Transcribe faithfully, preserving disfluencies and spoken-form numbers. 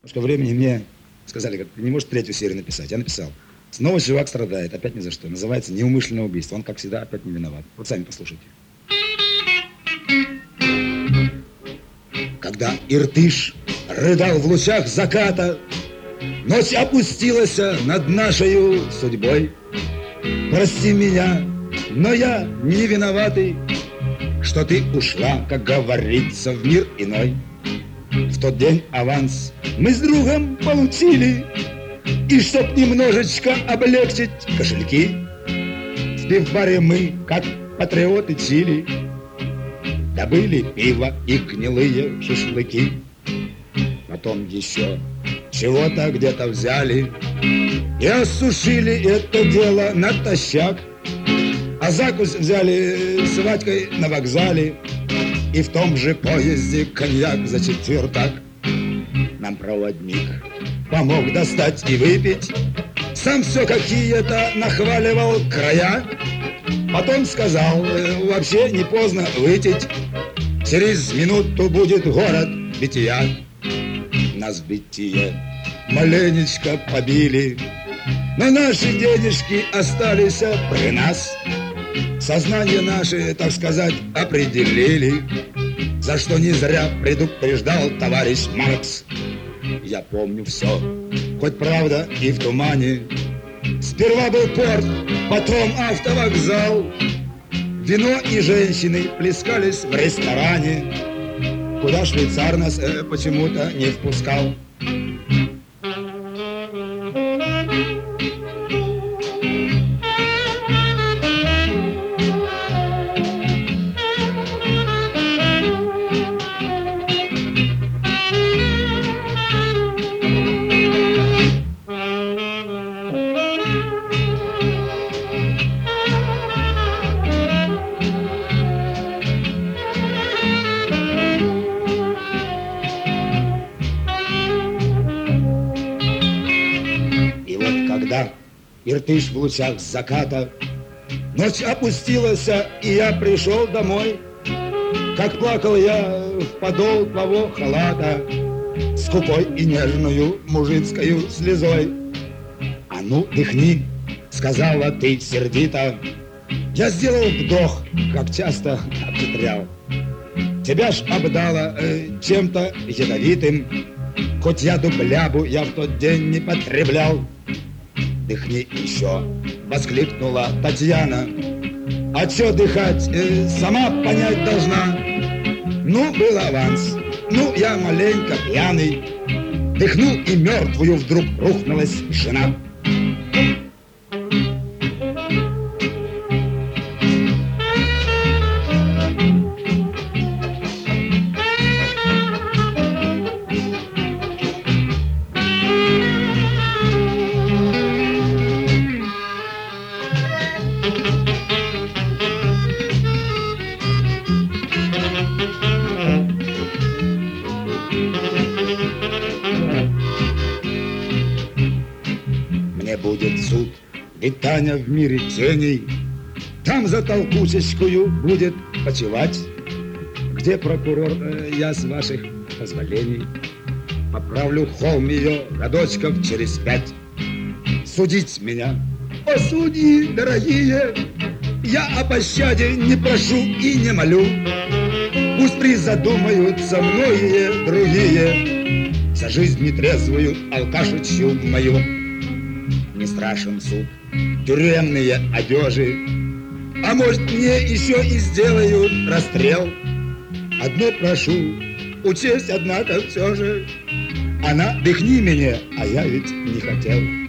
Что времени мне сказали, как, не может третью серию написать. Я написал. Снова чувак страдает, опять ни за что. Называется «Неумышленное убийство». Он, как всегда, опять не виноват. Вот сами послушайте. Когда Иртыш рыдал в лучах заката, ночь опустилась над нашей судьбой. Прости меня, но я не виноватый, что ты ушла, как говорится, в мир иной. В тот день аванс мы с другом получили, и чтоб немножечко облегчить кошельки, в пивбаре мы, как патриоты Чили, добыли пиво и гнилые шашлыки. Потом еще чего-то где-то взяли и осушили это дело натощак. А закусь взяли с Вадькой на вокзале, и в том же поезде коньяк за четвертак. Нам проводник помог достать и выпить, сам все какие-то нахваливал края. Потом сказал, вообще не поздно выпить, через минуту будет город бития. Нас в битие маленечко побили, но наши денежки остались при нас. Сознание наше, так сказать, определили, за что не зря предупреждал товарищ Маркс. Я помню все, хоть правда и в тумане. Сперва был порт, потом автовокзал. Вино и женщины плескались в ресторане, куда швейцар нас э, почему-то не впускал. Когда Иртыш в лучах заката, ночь опустилась, и я пришел домой. Как плакал я в подол того халата, скупой и нежную мужицкою слезой. А ну, дыхни, сказала ты сердито. Я сделал вдох, как часто обветрял. Тебя ж обдало э, чем-то ядовитым, хоть яду блябу я в тот день не потреблял. Дыхни еще, воскликнула Татьяна. А чё дыхать, э, сама понять должна. Ну, был аванс, ну, я маленько пьяный. Дыхнул, и мертвую вдруг рухнулась жена. Мне будет суд, ведь Таня в мире теней, там за толкучечкую будет почивать. Где прокурор, э, я с ваших позволений поправлю холм ее годочков через пять. Судить меня, о судьи дорогие, я о пощаде не прошу и не молю. Пусть призадумаются многие другие за жизнь нетрезвую алкашечью мою. Не страшен суд, тюремные одежи, а может мне еще и сделают расстрел. Одно прошу, учесть, однако, все же, она дыхни меня, а я ведь не хотел.